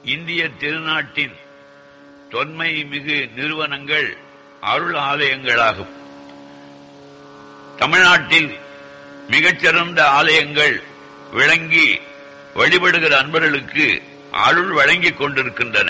இந்திய திருநாட்டின் தொன்மை மிகு நிறுவனங்கள் அருள் ஆலயங்களாகும். தமிழ்நாட்டில் மிகச்சிறந்த ஆலயங்கள் விளங்கி வழிபடுகிற அன்பர்களுக்கு அருள் வழங்கிக் கொண்டிருக்கின்றன.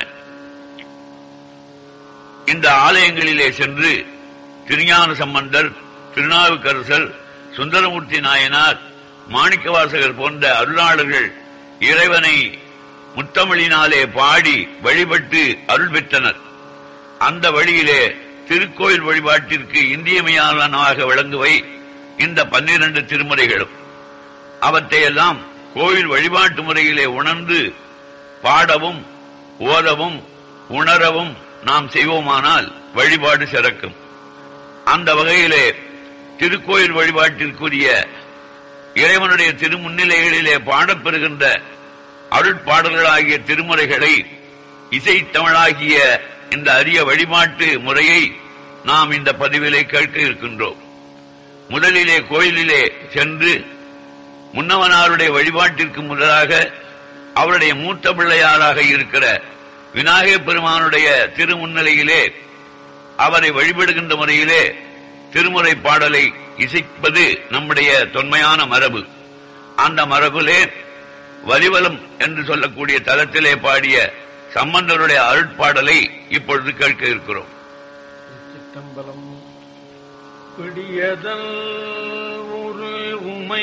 இந்த ஆலயங்களிலே சென்று திருஞான சம்பந்தர், திருநாவுக்கரசர், சுந்தரமூர்த்தி நாயனார், மாணிக்கவாசகர் போன்ற அருளாளர்கள் இறைவனை முத்தமிழினாலே பாடி வழிபட்டு அருள் பெற்றனர். அந்த வழியிலே திருக்கோயில் வழிபாட்டிற்கு இன்றியமையானதாக விளங்குவை இந்த 12 திருமுறைகளும். அவற்றையெல்லாம் கோயில் வழிபாட்டு முறையிலே உணர்ந்து பாடவும் ஓதவும் உணரவும் நாம் செய்வோமானால் வழிபாடு சிறக்கும். அந்த வகையிலே திருக்கோயில் வழிபாட்டிற்குரிய இறைவனுடைய திருமுன்னிலைகளிலே பாடப்பெறுகின்ற அருட்பாடல்களாகிய திருமுறைகளை இசைத்தமிழாகிய இந்த அரிய வழிபாட்டு முறையை நாம் இந்த பதிவிலே கேட்க இருக்கின்றோம். முதலிலே கோயிலிலே சென்று முன்னவனாருடைய வழிபாட்டிற்கு முதலாக அவருடைய மூத்த பிள்ளையாராக இருக்கிற விநாயகப் பெருமானுடைய திருமுன்னிலையிலே அவரை வழிபடுகின்ற முறையிலே திருமுறை பாடலை இசைப்பது நம்முடைய தொன்மையான மரபு. அந்த மரபிலே வலிவலம் என்று சொல்லக்கூடிய தலத்திலே பாடிய சம்பந்தருடைய அருட்பாடலை இப்பொழுது கேட்க இருக்கிறோம். சிற்றம்பலம். பிடியதல் ஒரு உமை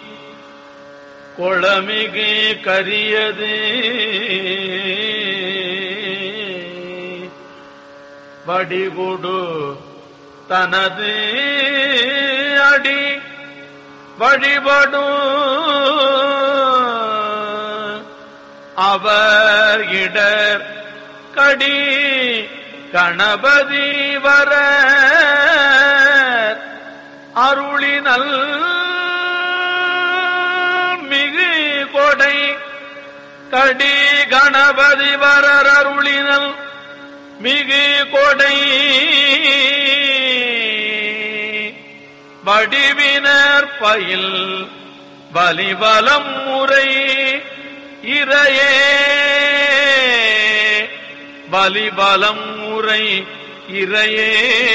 கொளமிகு கரியது வடிகுடு தனது அடி வழிபடும் அவர் இடர் கடி கணபதி வர அருளினல் மிகு கொடை கடி கணபதி வர அருளினல் மிகு கொடை வடிவினர் பயில் வலிவலம் முறை இறையே வலிபலம் முறை இறையே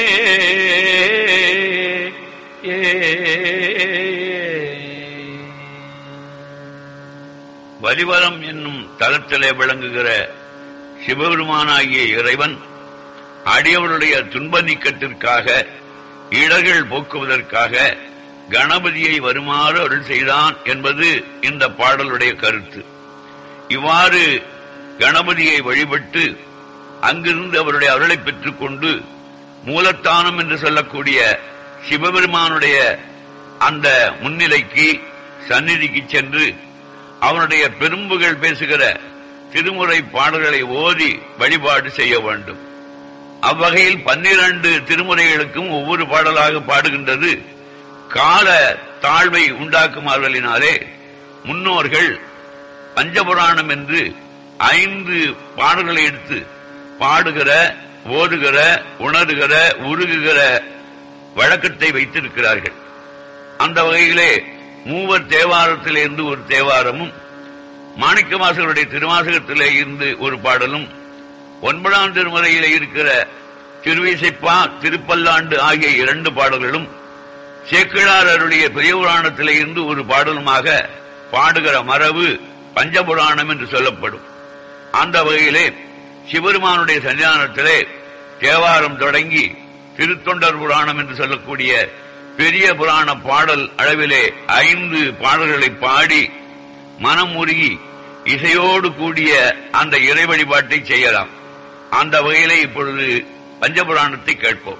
வலிவலம் என்னும் தலத்திலே விளங்குகிற சிவபெருமானாகிய இறைவன் அடியவருடைய துன்ப நீக்கத்திற்காக இடர்கள் போக்குவதற்காக கணபதியை வருமாறு அருள் செய்தான் என்பது இந்த பாடலுடைய கருத்து. இவ்வாறு கணபதியை வழிபட்டு அங்கிருந்து அவருடைய அருளை பெற்றுக் கொண்டு மூலத்தானம் என்று சொல்லக்கூடிய சிவபெருமானுடைய அந்த முன்னிலைக்கு சந்நிதிக்கு சென்று அவனுடைய பெரும்புகள் பேசுகிற திருமுறை பாடல்களை ஓதி வழிபாடு செய்ய வேண்டும். அவ்வகையில் 12 திருமுறைகளுக்கும் ஒவ்வொரு பாடலாக பாடுகின்றது கால தாழ்வை உண்டாக்குமாறுகளினாலே முன்னோர்கள் பஞ்சபுராணம் என்று 5 பாடல்களை எடுத்து பாடுகிற, ஓதுகிற, உணர்கிற, உருகுகிற வழக்கத்தை வைத்திருக்கிறார்கள். அந்த வகையிலே மூவர் தேவாரத்திலே இருந்து ஒரு தேவாரமும், மாணிக்கவாசகருடைய திருவாசகத்திலே இருந்து ஒரு பாடலும், 9ஆம் திருமுறையிலே இருக்கிற திருவிசைப்பா, திருப்பல்லாண்டு ஆகிய 2 பாடல்களும், சேக்கிழார் அருளிய பெரிய புராணத்திலே இருந்து ஒரு பாடலுமாக பாடுகிற மரபு பஞ்சபுராணம் என்று சொல்லப்படும். அந்த வகையிலே சிவபெருமானுடைய சன்னிதானத்திலே தேவாரம் தொடங்கி திருத்தொண்டர் புராணம் என்று சொல்லக்கூடிய பெரிய புராண பாடல் அளவிலே 5 பாடல்களை பாடி மனம் உருகி இசையோடு கூடிய அந்த இறை வழிபாட்டை செய்யலாம். அந்த வகையிலே இப்பொழுது பஞ்சபுராணத்தை கேட்போம்.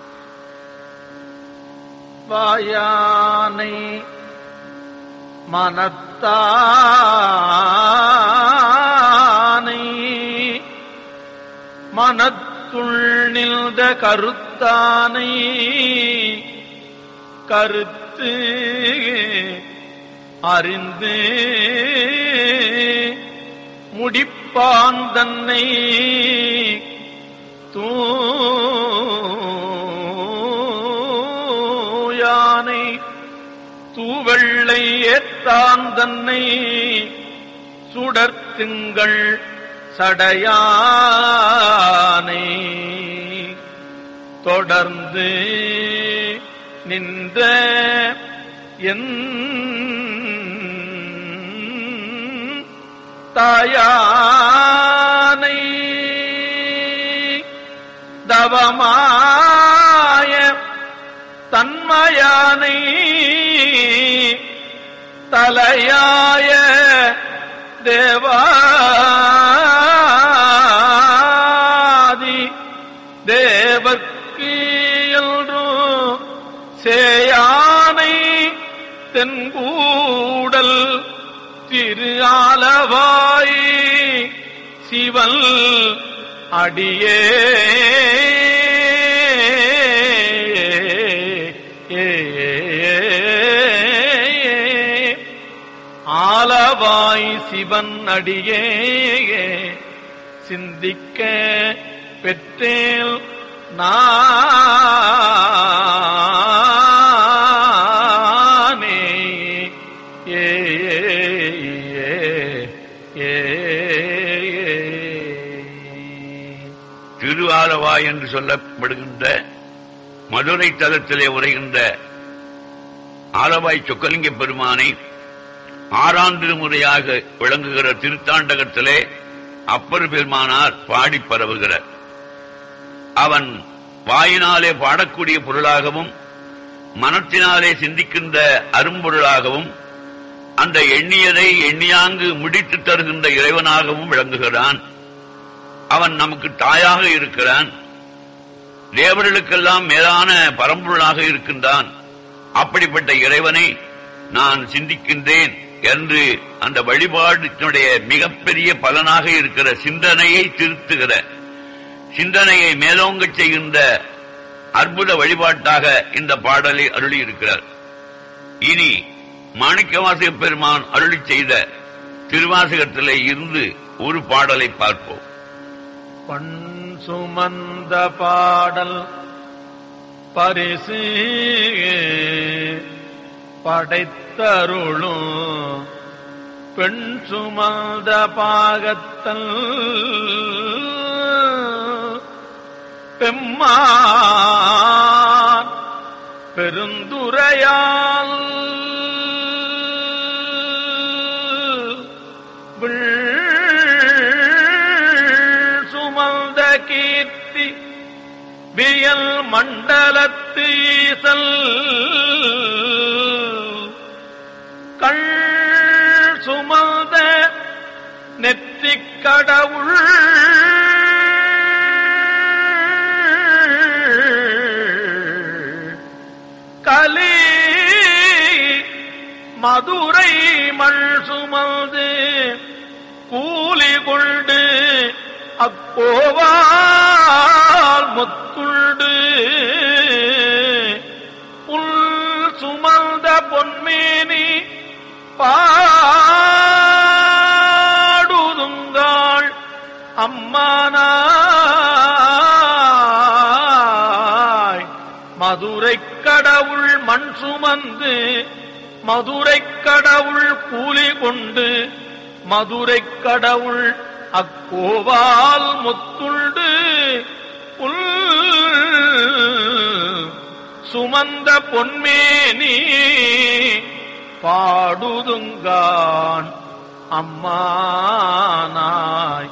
வாயானை மனத்தானை மனத்துள் நின்ற கருத்தானை கருத்து அறிந்து முடிப்பான் தன்னை தூயானை தூவெள்ளை ஏத்தான் தன்னை சுடர்த்திங்கள் சடையானை தொடர்ந்து நின்ற என் தாயானை தவமாய தன்மயானை தலையாய தேவாதி தேவர்க்கு எல்லும் சேயானை தென்கூடல் திரு ஆலவாய் சிவன் அடியே ஆலவாய் சிவன் அடியே சிந்திக்க பெற்றேல் நானே திரு ஆலவாய் என்று சொல்லப்படுகின்ற மதுரை தலத்திலே உரைகின்ற ஆலவாய் சொக்கலிங்க பெருமானை ஆறாம் திருமுறையாக விளங்குகிற திருத்தாண்டகத்திலே அப்பர் பெருமானார் பாடி பரவுகிறார். அவன் வாயினாலே பாடக்கூடிய பொருளாகவும் மனத்தினாலே சிந்திக்கின்ற அரும்பொருளாகவும் அந்த எண்ணியதை எண்ணியாங்கு முடித்து தருகின்ற இறைவனாகவும் விளங்குகிறான். அவன் நமக்கு தாயாக இருக்கிறான். தேவர்களுக்கெல்லாம் மேலான பரம்பொருளாக இருக்கின்றான். அப்படிப்பட்ட இறைவனை நான் சிந்திக்கின்றேன் என்று அந்த வழிபாட்டினுடைய மிகப்பெரிய பலனாக இருக்கிற சிந்தனையை திருத்துகிற, சிந்தனையை மேலோங்கச் செய்கின்ற அற்புத வழிபாட்டாக இந்த பாடலை அருளி இருக்கிறார். இனி மாணிக்கவாசக பெருமான் அருளி செய்த திருவாசகத்திலே இருந்து ஒரு பாடலை பார்ப்போம். பண் சுமந்த பாடல் பரிசு படைத்தருளும் பெண் சுமந்த பாகத்தல் பெம்மான் பெருந்துரையால் சுமந்த கீர்த்தி வியல் மண்டலத்து ஈசல் கள் சுமந்த நெற்றிக் கடவுள் கலி மதுரை மண் சுமந்து கூலி கொண்டு அக்கோவால் முத்துண்டு புல் சுமந்த பொன்மேனி பாடுதுங்காள் அம்மானாய் மதுரைக் கடவுள் மண் சுமந்து மதுரைக் கடவுள் கூலி கொண்டு மதுரைக் கடவுள் அக்கோவால் முத்துண்டு புல் சுமந்த பொன்மேனி பாடுதுங்கான் அம்மானாய்.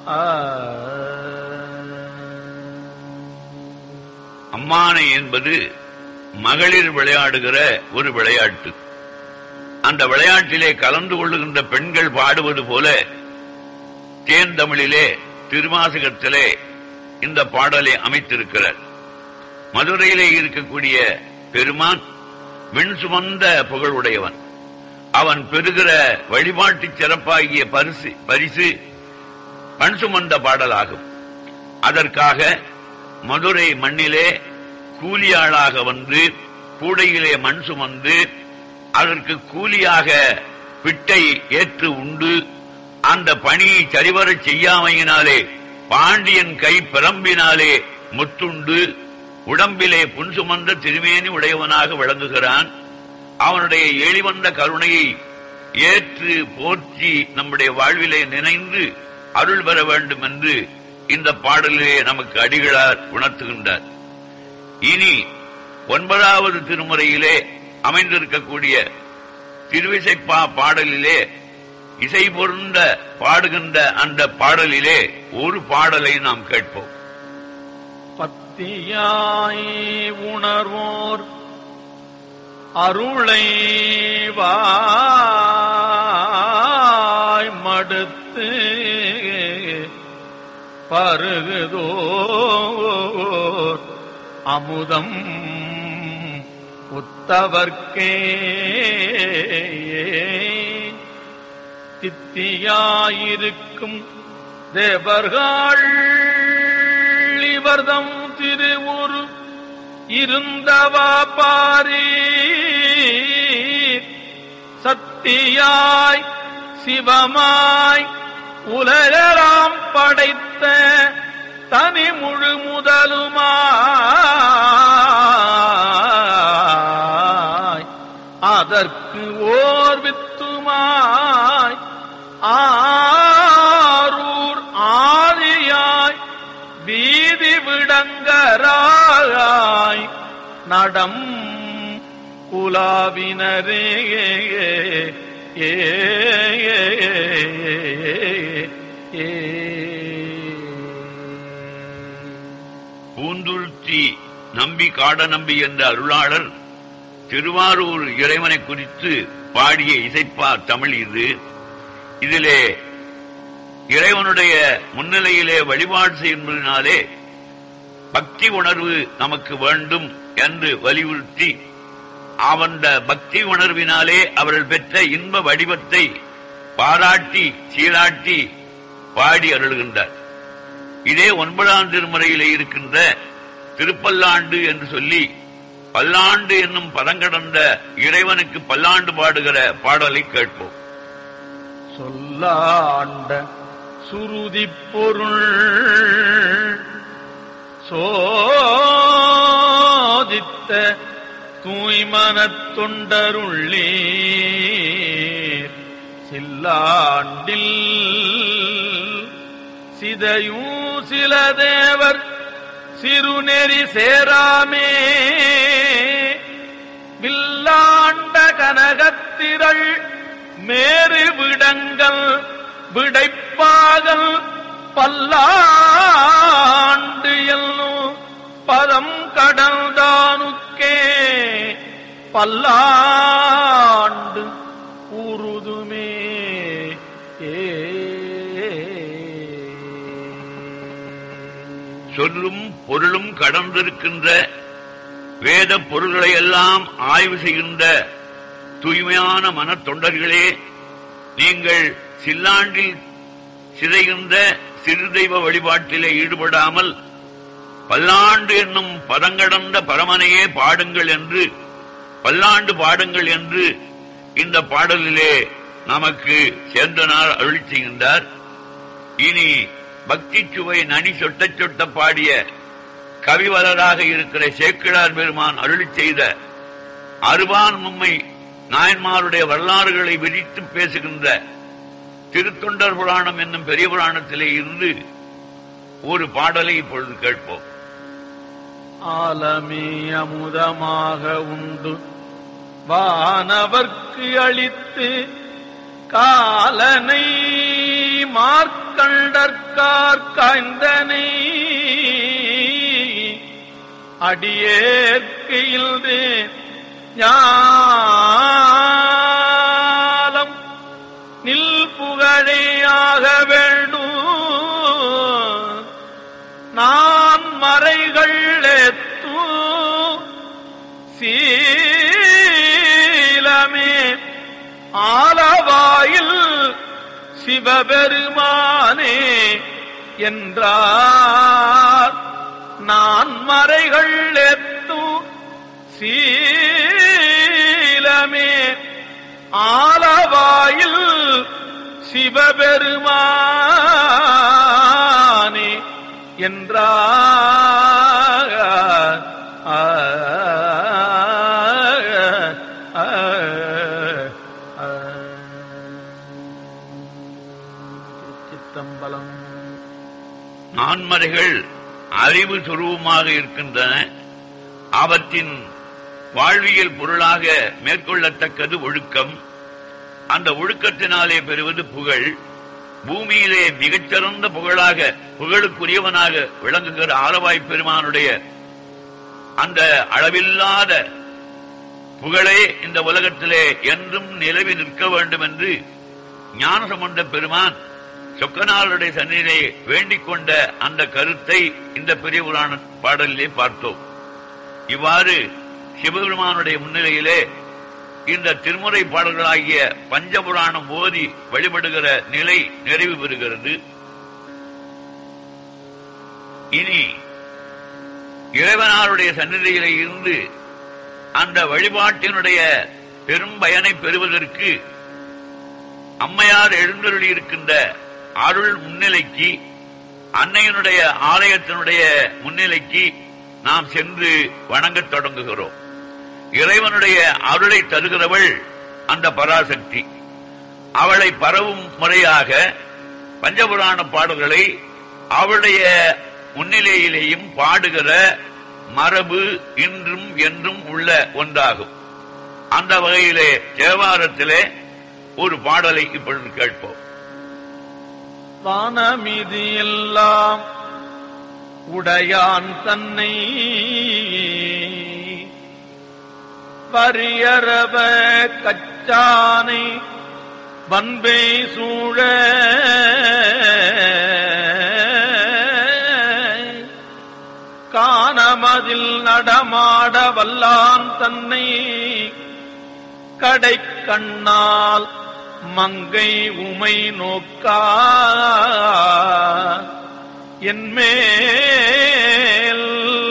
அம்மானை என்பது மகளிர் விளையாடுகிற ஒரு விளையாட்டு. அந்த விளையாட்டிலே கலந்து கொள்ளுகின்ற பெண்கள் பாடுவது போல தேன்தமிழிலே திருவாசகத்திலே இந்த பாடலை அமைத்திருக்கிறார். மதுரையிலே இருக்கக்கூடிய பெருமான் விண் சுமந்த புகழுடையவன். அவன் பெறுகிற வழிபாட்டு சிறப்பாகிய பரிசு பண் சுமந்த பாடலாகும். அதற்காக மதுரை மண்ணிலே கூலியாளாக வந்து கூடையிலே மண் சுமந்து அதற்கு கூலியாக பிட்டை ஏற்று உண்டு அந்த பணியை சரிவரச் செய்யாமையினாலே பாண்டியன் கை பிரம்பினாலே முத்துண்டு உடம்பிலே புன் சுமந்த திருமேனி உடையவனாக விளங்குகிறான். அவனுடைய எளிவந்த கருணையை ஏற்று போற்றி நம்முடைய வாழ்விலே நினைந்து அருள் பெற வேண்டும் என்று இந்த பாடலிலே நமக்கு அடிகளார் உணர்த்துகின்றார். இனி 9வது திருமுறையிலே அமைந்திருக்கக்கூடிய திருவிசைப்பா பாடலிலே இசை பொருந்த பாடுகின்ற அந்த பாடலிலே ஒரு பாடலை நாம் கேட்போம். பத்தியாய் உணர்வோர் அருளை வாய் மடுத்து பருகுதோர் அமுதம் உத்தவர்க்கே தித்தியாயிருக்கும் தேவர்கள் இவர்தம் திருவுரு இருந்தவா பாரி சத்தியாய் சிவமாய் உலகராம் படைத்த தனி முழு முதலுமாய் அதற்கு ஓர் வித்துமாய் ஆரூர் ஆதியாய் வீதி விடங்கராய் நடம் குலாவினரே பூந்துருத்தி நம்பி காட நம்பி என்ற அருளாளர் திருவாரூர் இறைவனை குறித்து பாடிய இசைப்பா தமிழ் இது. இதிலே இறைவனுடைய முன்னிலையிலே வழிபாடு செய்வதனாலே பக்தி உணர்வு நமக்கு வேண்டும் என்று வலியுறுத்தி அந்த பக்தி உணர்வினாலே அவர்கள் பெற்ற இன்ப வடிவத்தை பாராட்டி சீராட்டி பாடி அருள்கின்றார். இதே 9ஆம் திருமுறையிலே இருக்கின்ற திருப்பல்லாண்டு என்று சொல்லி பல்லாண்டு என்னும் பதங்கடந்த இறைவனுக்கு பல்லாண்டு பாடுகிற பாடலை கேட்போம். சொல்லாண்ட சுருதி பொருள் சோதித்த தூய்மனத் தொண்டருள்ளீர் சில்லாண்டில் சிதையும் சில தேவர் சிறுநெறி சேராமே வில்லாண்ட கனகத்திரள் மேறு விடங்கள் விடைப்பாகல் பல்லாண்டு எல்லும் பதம் கடல்தானுக்கே பல்லாண்டு உருதுமே. சொல்லும் பொருளும் கடந்திருக்கின்ற வேத பொருள்களை எல்லாம் ஆய்வு செய்கின்ற தூய்மையான மன தொண்டர்களே, நீங்கள் சில்லாண்டில் சிதைகின்ற சிறு தெய்வ வழிபாட்டிலே ஈடுபடாமல் பல்லாண்டு என்னும் பதங்கடந்த பரமனையே பாடுங்கள் என்று பல்லாண்டு பாடுங்கள் என்று இந்த பாடலிலே நமக்கு சேர்ந்தனார் அருள் செய்கின்றார். இனி பக்தி சுவை நனி சொட்ட சொட்ட பாடிய கவிவலராக இருக்கிற சேக்கிழார் பெருமான் அருளி செய்த அறுபான் மும்மை நாயன்மாருடைய வரலாறுகளை விரித்து பேசுகின்ற திருத்தொண்டர் புராணம் என்னும் பெரிய புராணத்திலே இருந்து ஒரு பாடலை இப்பொழுது கேட்போம். ஆலமே அமுதமாக உண்டு வானவர்க்கு அளித்து காலனை மார்க்கண்டற்கார் காய்ந்தனை அடியேற்கு இல்து ஞாலம் நில் புகழையாக வேண்டும் நான் மறைகள் எத்து சீலமே ஆலவாயில் சிவபெருமானே என்றார். நான் மறைகள் எத்து சீலமே ஆலவாயில் சிவபெருமானே என்றார். திருச்சிற்றம்பலம். நான்மறைகள் அறிவு சுரூபமாக இருக்கின்றன. அவற்றின் வாழ்வியல் பொருளாக மேற்கொள்ளத்தக்கது ஒழுக்கம். அந்த ஒழுக்கத்தினாலே பெறுவது புகழ். பூமியிலே மிகச்சிறந்த புகழாக புகழுக்குரியவனாக விளங்குகிற ஆலவாய் பெருமானுடைய அந்த அளவில்லாத புகழே இந்த உலகத்திலே என்றும் நிலவி நிற்க வேண்டும் என்று ஞானசம்பந்த பெருமான் சொக்கநாதருடைய சந்நிதியை வேண்டிக் கொண்ட அந்த கருத்தை இந்த பெரிய புராண பாடலிலே பார்த்தோம். இவ்வாறு சிவபெருமானுடைய முன்னிலையிலே இந்த திருமுறை பாடல்களாகிய பஞ்சபுராணம் ஓதி வழிபடுகிற நிலை நிறைவு பெறுகிறது. இனி இறைவனாருடைய சந்நிதியிலே இருந்து அந்த வழிபாட்டினுடைய பெரும் பயனை பெறுவதற்கு அம்மையார் எழுந்தருளி இருக்கின்ற அருள் முன்னிலைக்கு, அன்னையினுடைய ஆலயத்தினுடைய முன்னிலைக்கு நாம் சென்று வணங்கத் தொடங்குகிறோம். இறைவனுடைய அருளை தருகிறவள் அந்த பராசக்தி. அவளை பரவும் முறையாக பஞ்சபுராண பாடல்களை அவளுடைய முன்னிலையிலேயும் பாடுகிற மரபு இன்றும் என்றும் உள்ள ஒன்றாகும். அந்த வகையிலே தேவாரத்திலே ஒரு பாடலை இப்பொழுது கேட்போம். வானமிதி எல்லாம் உடையான் தன்னை வரியரவ கச்சானை வன்பை சூழ காணமதில் நடமாட வல்லான் தன்னை கடை கண்ணால் மங்கை உமை நோக்கா என்மேல்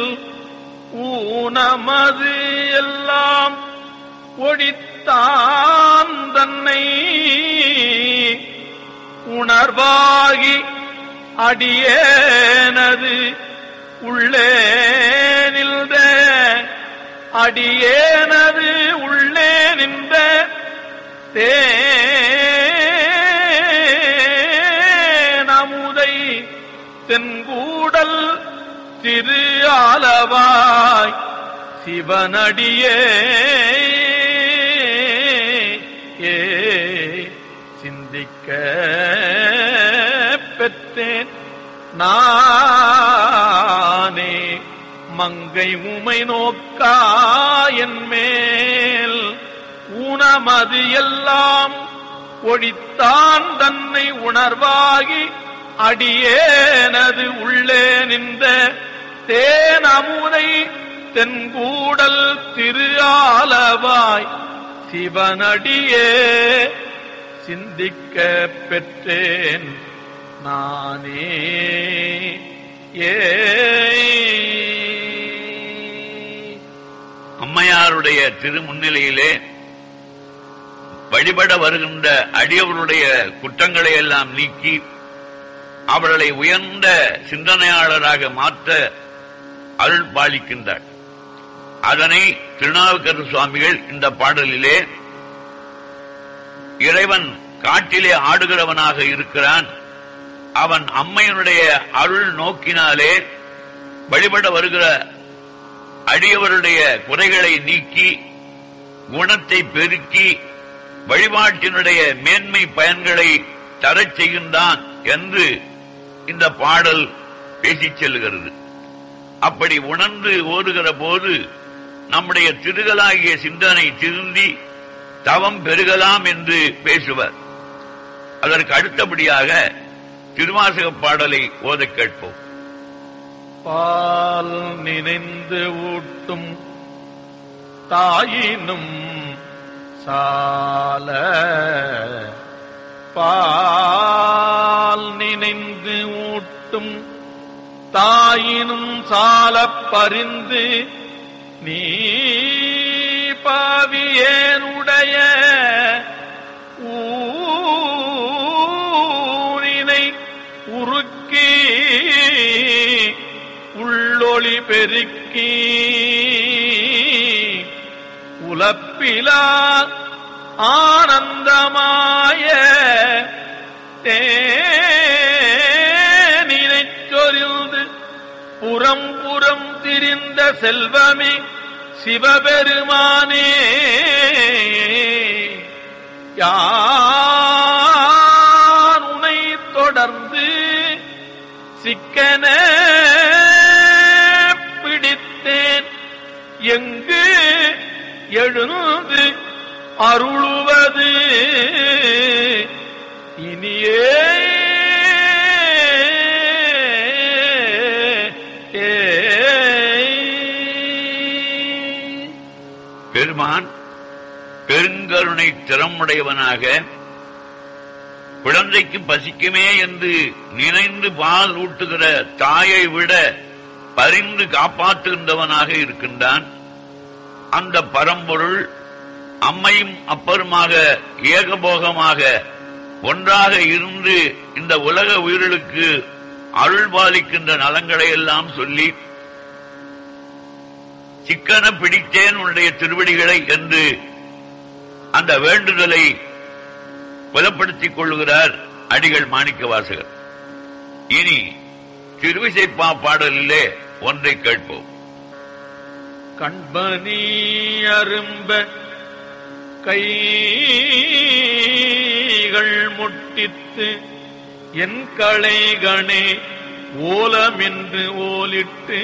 ஊனமது எல்லாம் ஒடித்தான் தன்னை உணர்வாகி அடியேனது உள்ளே நின்ற அடியேனது உள்ளே நின்ற தேனமுதை தென்கூடல் திரு ஆலவாய் சிவனடியே சிந்திக்க பெற்றேன் நானே மங்கை உமை நோக்கா என்மேல் ஊனமது எல்லாம் ஒழித்தான் தன்னை உணர்வாகி அடியேனது உள்ளே நின்ற தேனமுதை தென்கூடல் திரு ஆலவாய் சிவனடியே சிந்திக்க பெற்றேன் நானே. அம்மையாருடைய திருமுன்னிலையிலே வழிபட வருகின்ற அடியவருடைய குற்றங்களை எல்லாம் நீக்கி அவர்களை உயர்ந்த சிந்தனையாளராக மாற்ற அருள் பாலிக்கின்றார். அதனை திருநாவுக்கரசு சுவாமிகள் இந்த பாடலிலே இறைவன் காட்டிலே ஆடுகிறவனாக இருக்கிறான், அவன் அம்மையினுடைய அருள் நோக்கினாலே வழிபட வருகிற அடியவருடைய குறைகளை நீக்கி குணத்தை பெருக்கி வழிபாட்டினுடைய மேன்மை பயன்களை தரச் செய்கின்றான் என்று இந்த பாடல் பேசிச் செல்கிறது. அப்படி உணர்ந்து ஓடுகிற போது நம்முடைய திருகலாகிய சிந்தனை திருந்தி தவம் பெருகலாம் என்று பேசுவர். அதற்கு அடுத்தபடியாக திருவாசக பாடலை ஓதக் கேட்போம். பால் நினைந்து ஊட்டும் தாயினும் சால பால் நினைந்து ஊட்டும் தாயினும் சால பரிந்து நீ பாவியேனுடைய ஊரினை உருக்கி உள்ளொளி பெருக்கி உலப்பிலா ஆனந்தமாய தேனமுதை புறம் புறம் திரிந்த செல்வமே சிவபெருமானே யான் உனை தொடர்ந்து சிக்கன பிடித்தேன் எங்கு எழுந்து அருளுவது இனியே பெருமான் பெருங்கருணை திறமுடையவனாக குழந்தைக்கு பசிக்குமே என்று நினைந்து பால் ஊட்டுகிற தாயை விட பரிந்து காப்பாற்றுகின்றவனாக இருக்கின்றான். அந்த பரம்பொருள் அம்மையும் அப்பருமாக ஏகபோகமாக ஒன்றாக இருந்து இந்த உலக உயிர்களுக்கு அருள்பாலிக்கின்ற நலங்களை எல்லாம் சொல்லி சிக்கன பிடித்தேன் உன்னுடைய திருவடிகளை என்று அந்த வேண்டுதலை புலப்படுத்திக் கொள்ளுகிறார் அடிகள் மாணிக்கவாசகர். இனி திருவிசைப்பா பாடலிலே ஒன்றை கேட்போம். கண்பனி அரும்ப கைகள் முட்டித்து என் களைகணே ஓலமென்று ஓலிட்டு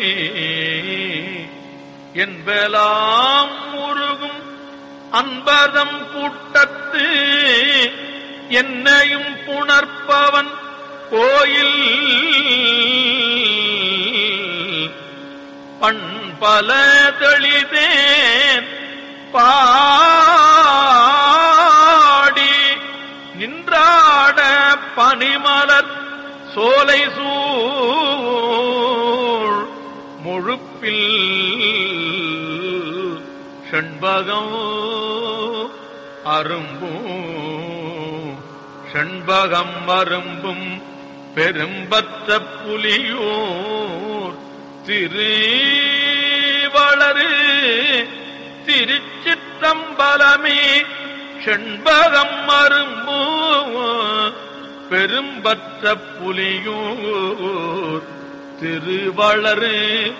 என்பலாம் முருகும் அன்பதம் கூட்டத்து என்னையும் புணர்ப்பவன் கோயில் பண்பல தெளிதேன் பாடி நின்றாட பனிமலர் சோலை சூழ் முழுப்பில் ஷண்பகம் அரும்பும் ஷண்பகம் அரும்பும் பெரும்பற்ற புலியூர் திருவளரு திருச்சிற்றம்பலமே ஷண்பகம் அரும்பும் பெரும்பற்ற புலியூர் திருவளரு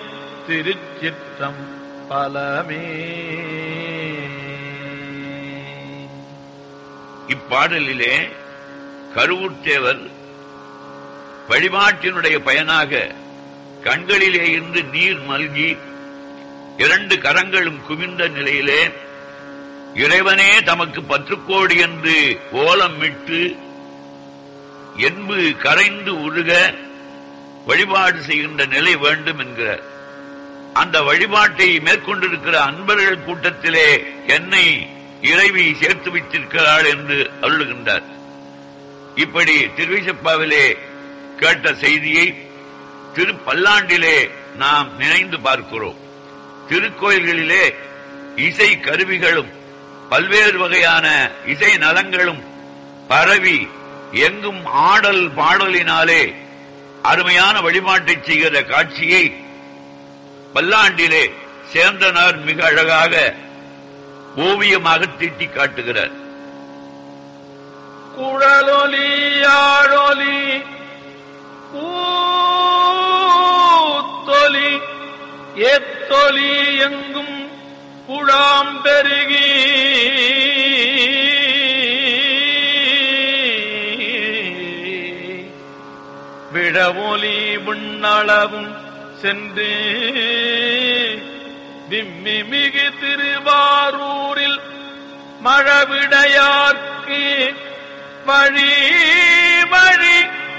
திருச்சிற்றம்பலமே. இப்பாடலிலே கருவூர்த்தேவர் வழிபாட்டினுடைய பயனாக கண்களிலே இருந்து நீர் மல்கி இரண்டு கரங்களும் குவிந்த நிலையிலே இறைவனே தமக்கு 10 கோடி என்று ஓலமிட்டு என்பு கரைந்து உருக வழிபாடு செய்கின்ற நிலை வேண்டும் என்கிறார். அந்த வழிபாட்டை மேற்கொண்டிருக்கிற அன்பர்கள் கூட்டத்திலே என்னை இறைவி சேர்த்து வைத்திருக்கிறாள் என்று அருளுகின்றார். இப்படி திருவிசைப்பாவிலே கேட்ட செய்தியை திருப்பல்லாண்டிலே நாம் நினைந்து பார்க்கிறோம். திருக்கோயில்களிலே இசை கருவிகளும் பல்வேறு வகையான இசை நலங்களும் பரவி எங்கும் ஆடல் பாடலினாலே அருமையான வழிபாட்டை செய்கிற காட்சியை பல்லாண்டிலே சேந்தனார் மிக அழகாக ஓவியமாக தீட்டி காட்டுகிறார். குழலொலி யாழொலி பூத்தொலி ஏத்தொலி எங்கும் குழாம் பெருகி விழவொலி விண்ணளவும் சென்று விம்மி மிகு திருவாரூரில் மழவிடையார்க்கு வழி வழி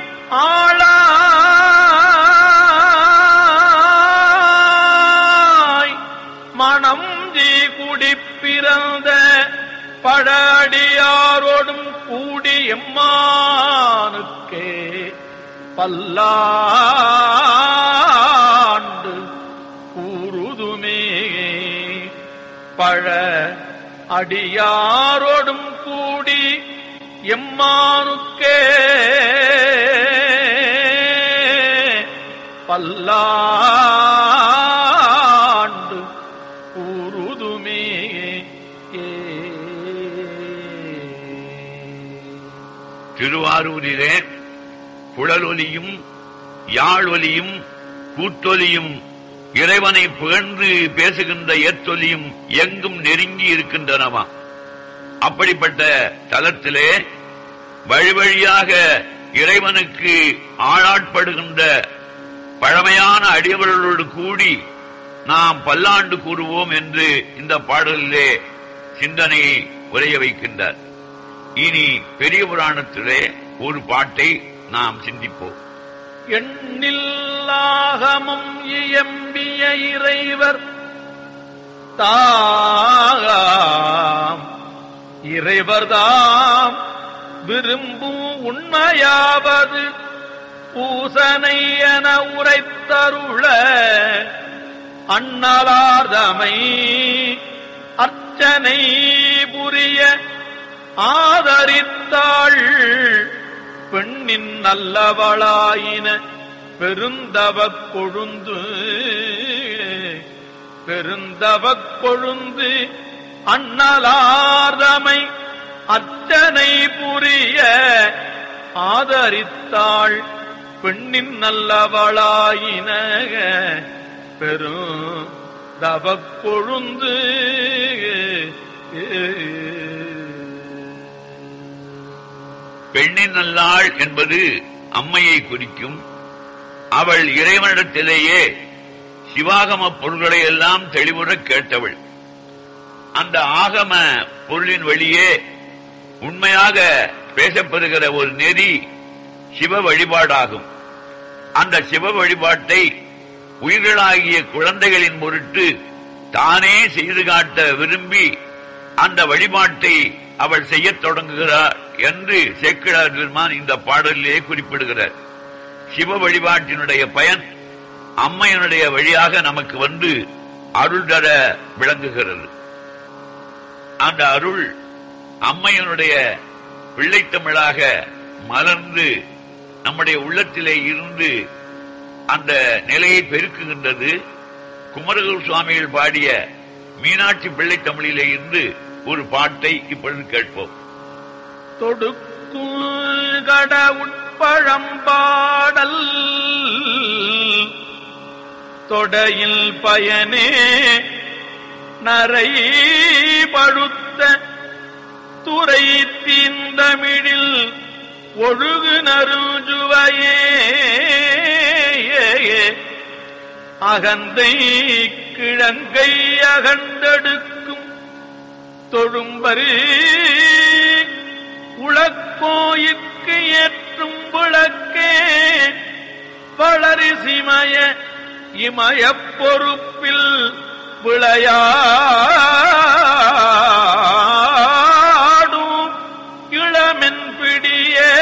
ஆளாய் மணம் ஜி குடிப்பிறந்த பழடியாரோடும் கூடி எம்மானுக்கே பல்லாண்டு கூறுதுமே பழ அடியாரோடும் கூடி எம்மானுக்கே பல்லாண்டு கூறுதுமே. திருவாரூரிலே குழலொலியும் யாழொலியும் கூத்தொலியும் இறைவனை புகழ்ந்து பேசுகின்ற ஏத்தொலியும் எங்கும் நெருங்கி இருக்கின்றனவாம். அப்படிப்பட்ட தலத்திலே வழி வழியாக இறைவனுக்கு ஆளாட்படுகின்ற பழமையான அடியவர்களோடு கூடி நாம் பல்லாண்டு கூறுவோம் என்று இந்த பாடலிலே சிந்தனையை உரைய வைக்கின்றார். இனி பெரிய புராணத்திலே ஒரு பாட்டை நாம் சிந்திப்போம். எண்ணில்லாகமும் இயம்பிய இறைவர் தாம் இறைவர்தாம் விரும்பும் உண்மையாவது பூசனை என உரைத்தருள அண்ணலார்தமை அர்ச்சனை புரிய ஆதரித்தாள் பெண்ணின் நல்லவளாயின பெருந்தவக் கொழுந்து அண்ணலார்தமை அர்ச்சனை புரிய ஆதரித்தாள் பெண்ணின் நல்லவளாயின பெருந்தவக் கொழுந்து. பெண்ணின் நல்லாள் என்பது அம்மையை குறிக்கும். அவள் இறைவனிடத்திலேயே சிவாகம பொருள்களை எல்லாம் தெளிவுற கேட்டவள். அந்த ஆகம பொருளின் வழியே உண்மையாக பேசப்படுகிற ஒரு நெறி சிவ வழிபாடாகும். அந்த சிவ வழிபாட்டை உயிர்களாகிய குழந்தைகளின் பொருட்டு தானே செய்து காட்ட விரும்பி அந்த வழிபாட்டை அவள் செய்யத் தொடங்குகிறார் என்று சேக்கிழார் பெருமான் இந்த பாடலிலே குறிப்பிடுகிறார். சிவ வழிபாட்டினுடைய பயன் அம்மையினுடைய வழியாக நமக்கு வந்து அருள் தர விளங்குகிறது. அந்த அருள் அம்மையினுடைய பிள்ளைத்தமிழாக மலர்ந்து நம்முடைய உள்ளத்திலே இருந்து அந்த நிலையை பெருக்குகின்றது. குமரகுரு சுவாமிகள் பாடிய மீனாட்சி பிள்ளைத்தமிழிலே இருந்து ஒரு பாட்டை இப்பொழுது கேட்போம். தொடுக்கும் கடவுட்பழம்பாடல் தொடையில் பயனே நரை பழுத்த துறை தீந்தமிழில் ஒழுகு நறுஞ்சுவையே அகந்தை கிழங்கை அகண்டெடுக்கும் தொழும்பரு உளக்கோயிற்கு ஏற்றும் விளக்கே வளரிசிமய இமயப் பொறுப்பில் விளையாடும் இளமென் பிடியே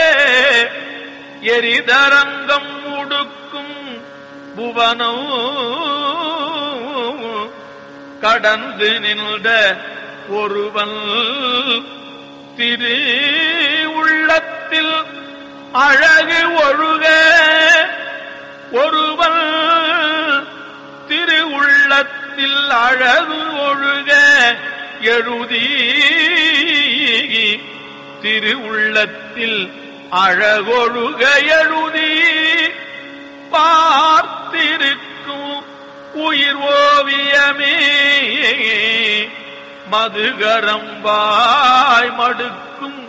எரிதரங்கம் உடுக்கும் புவனம் கடந்து நின்ற ஒருவன் திரு உள்ளத்தில் அழகு ஒழுக ஒருவன் திரு உள்ளத்தில் அழகு ஒழுக எழுதி திரு உள்ளத்தில் அழகொழுக எழுதி பார்த்திருக்கும் உயிர் ஓவியமே மதுகரம்பாய் மடுக்கும்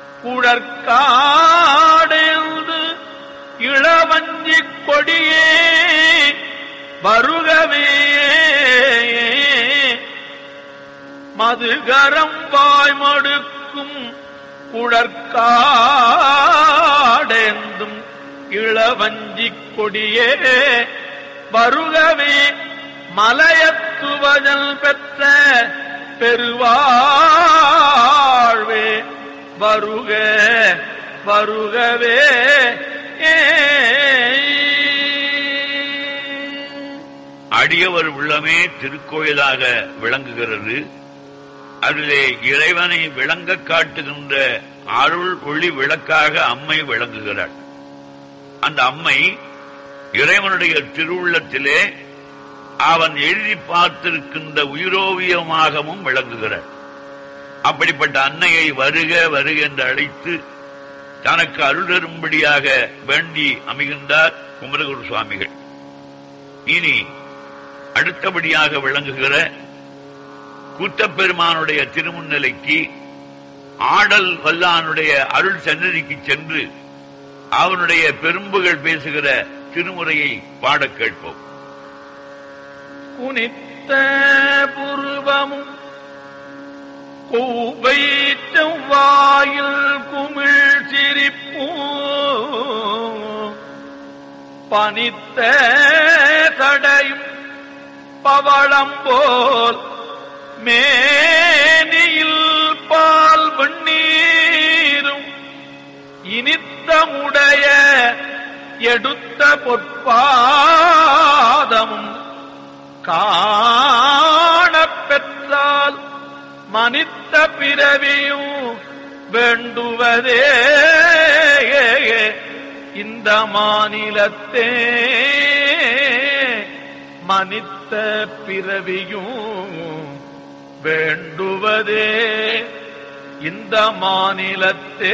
குழற்காடேந்து இளவஞ்சிக் கொடியே வருகவே மதுகரம்பாய் மடுக்கும் குழற்காடேந்தும் இளவஞ்சிக் கொடியே வருகவே மலையத்துவஜல் பெற்ற பெருவாழ்வே வருக வருகவே. அடியவர் உள்ளமே திருக்கோயிலாக விளங்குகிறது. அதிலே இறைவனை விளங்க காட்டுகின்ற அருள் ஒளி விளக்காக அம்மை விளங்குகிறாள். அந்த அம்மை இறைவனுடைய திருவுள்ளத்திலே அவன் எழுதி பார்த்திருக்கின்ற உயிரோவியமாகவும் விளங்குகிறார். அப்படிப்பட்ட அன்னையை வருக வருக என்று அழைத்து தனக்கு அருள் தரும்படியாக வேண்டி அமைகின்றார் குமரகுரு சுவாமிகள். இனி அடுத்தபடியாக விளங்குகிற கூத்தப்பெருமானுடைய திருமுன்னிலைக்கு ஆடல் வல்லானுடைய அருள் சன்னதிக்கு சென்று அவனுடைய பெரும்புகள் பேசுகிற திருமுறையை பாடக் கேட்போம். குனித்த புருவமும் கூவை செவ்வாயில் குமிழ் சிரிப்பும் பனித்த தடையும் பவளம் போல் மேனியில் பால் வெண்ணீரும் இனித்தமுடைய எடுத்த பொற்பாதமும் காணப் பெற்றால் மனித்த பிறவியும் வேண்டுவதே இந்த மாநிலத்தே மனித்த பிறவியும் வேண்டுவதே இந்த மாநிலத்தே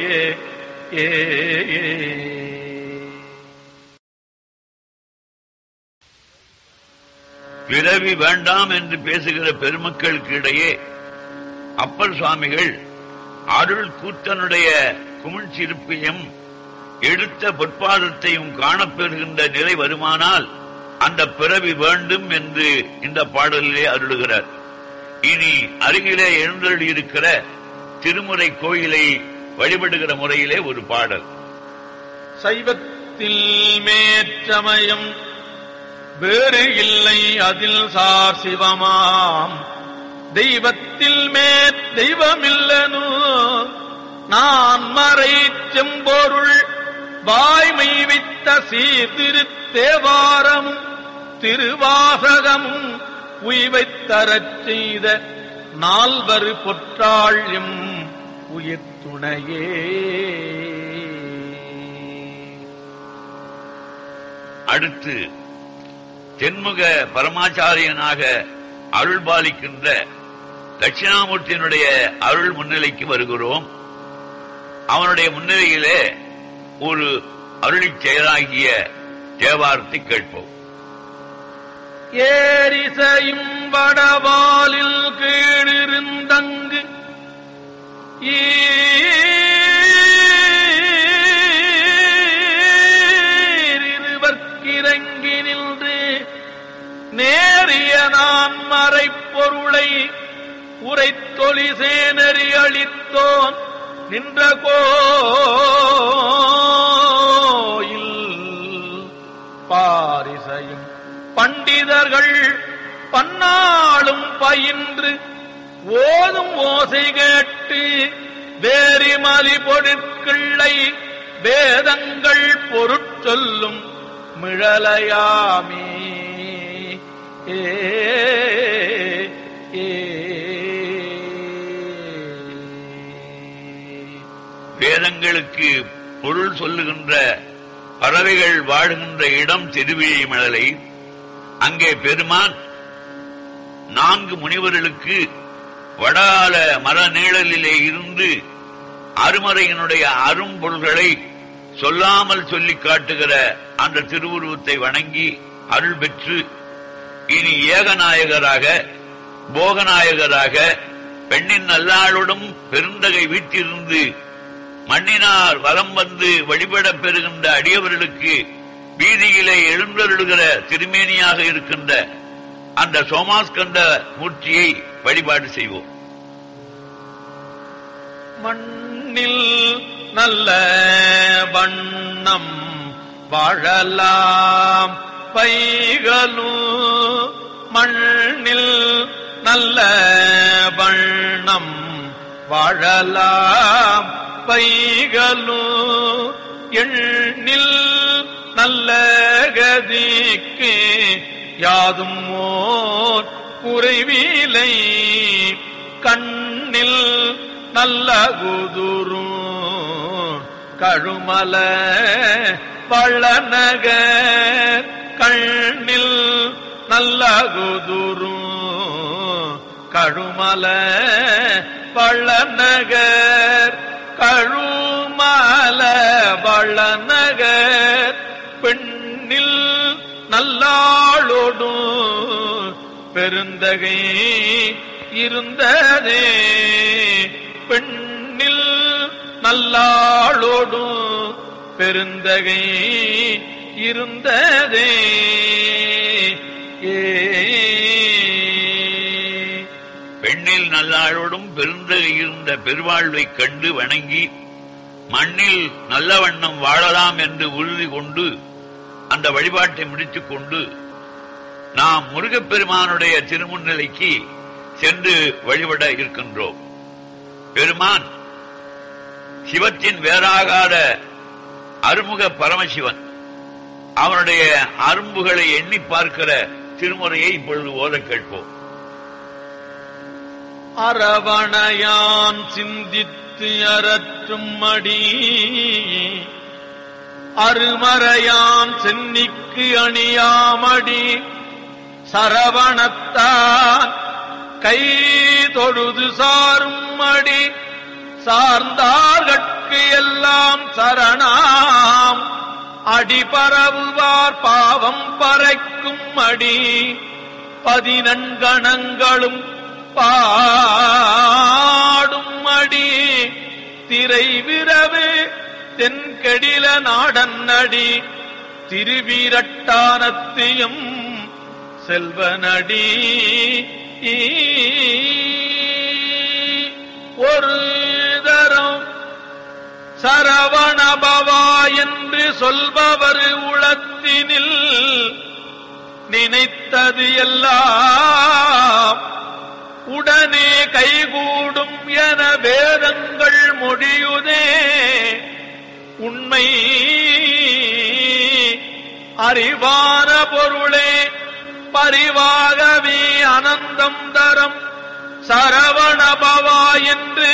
பிறவி வேண்டாம் என்று பேசுகிற பெருமக்களுக்கு இடையே அப்பர் சுவாமிகள் அருள் கூத்தனுடைய குமிழ்ச்சிருப்பையும் எடுத்த பொற்பாதத்தையும் காணப்பெறுகின்ற நிலை வருமானால் அந்த பிறவி வேண்டும் என்று இந்த பாடலிலே அருளுகிறார். இனி அருகிலே எழுந்தருளியிருக்கிற திருமுறை கோயிலை வழிபடுகிற முறையிலே ஒரு பாடல். சைவத்தில் மேற்றமயம் வேறு இல்லை அதில் சார் சிவமாம் தெய்வத்தில் தெய்வமில்லனு நான் மறை செம்பொருள் வாய்மை வைத்த சீர்திருத்தேவாரமும் திருவாசகமும் உய்வைத் தரச் செய்த நால்வரு பொற்றாள்யம் உயிர் துணையே. அடுத்து தென்முக பரமாச்சாரியனாக அருள்பாலிக்கின்ற தட்சிணாமூர்த்தியினுடைய அருள் முன்னிலைக்கு வருகிறோம். அவனுடைய முன்னிலையிலே ஒரு அருளிச் செயலாகிய தேவாரத்தை கேட்போம். ஏரிசையும் வடவாலில் கீழிருந்தங்கு இருவர்க்கிறங்கி நின்று நேரிய நான் மறைப்பொருளை உரைத்தொழி சேனறி அளித்தோன் நின்ற கோயில் பாரிசையும் பண்டிதர்கள் பன்னாளும் பயின்று ஓதும் ஓசை கேட்டு வேரிமலி பொருட்களை வேதங்கள் பொருட்சொல்லும் மிழலையாமே. வேதங்களுக்கு பொருள் சொல்லுகின்ற பறவைகள் வாழுகின்ற இடம் திருவிழி மழலை. அங்கே பெருமான் 4 முனிவர்களுக்கு வடால மர நீழலிலே இருந்து அருமறையினுடைய அரும்பொருள்களை சொல்லாமல் சொல்லி காட்டுகிற அந்த திருவுருவத்தை வணங்கி அருள் பெற்று இனி ஏகநாயகராக போகநாயகராக பெண்ணின் நல்லாளுடன் பெருந்தகை வீட்டிலிருந்து மண்ணினார் வலம் வந்து வழிபடப் பெறுகின்ற அடியவர்களுக்கு வீதியிலே எழுந்தருளுகிற திருமேனியாக இருக்கின்ற அந்த சோமாஸ்கந்த மூர்த்தியை வழிபாடு செய்வோம். மண்ணில் நல்ல வண்ணம் வாழலாம் பைகளும் மண்ணில் நல்ல வண்ணம் வாழலாம் பைகளும் எண்ணில் நல்ல கதிக்கு யாதும் ஓர் குறைவிலை கண்ணில் நல்ல குதுரும் கழுமல வள்ளநகர் கண்ணில் நல்ல குதுரும் கழுமல வள்ளநகர் கழுமல வள்ளநகர் பெண்ணில் நல்லாளோடு பெருந்தகை இருந்ததே. பெண்ணில் நல்லாளோடு பெருந்தகை இருந்ததே. பெண்ணில் நல்லாளோடும் பெருந்தகை இருந்த பெருவாழ்வைக் கண்டு வணங்கி மண்ணில் நல்ல வண்ணம் வாழலாம் என்று உறுதி கொண்டு அந்த வழிபாட்டை முடித்துக் கொண்டு நாம் முருகப்பெருமானுடைய திருமுன்னிலைக்கு சென்று வழிபட இருக்கின்றோம். பெருமான் சிவத்தின் வேறாகாத அருமுக பரமசிவன். அவனுடைய அரும்புகளை எண்ணி பார்க்கிற திருமுறையை இப்பொழுது ஓத கேட்போம். அரவணையான் சிந்தித்து அரற்றும் அடி அருமறையான் சென்னிக்கு அணியாமடி சரவணத்தான் கை தொழுது சாரும் அடி சார்ந்தார்கட்கு எல்லாம் சரணாம் அடி பரவுவார் பாவம் பறைக்கும் அடி 14 பாடும் அடி திரை விரவு தென்கடில நாடன் அடி திருவீரட்டானத்தியும் செல்வனடி. ஒரு தரம் சரவணபவா என்று சொல்பவர் உளத்தினில் நினைத்தது எல்லாம் உடனே கைகூடும் என வேதங்கள் மொழியுதே. உண்மை அறிவான பொருளே பரிவாகவே அனந்தம் தரம் சரவணபவா என்று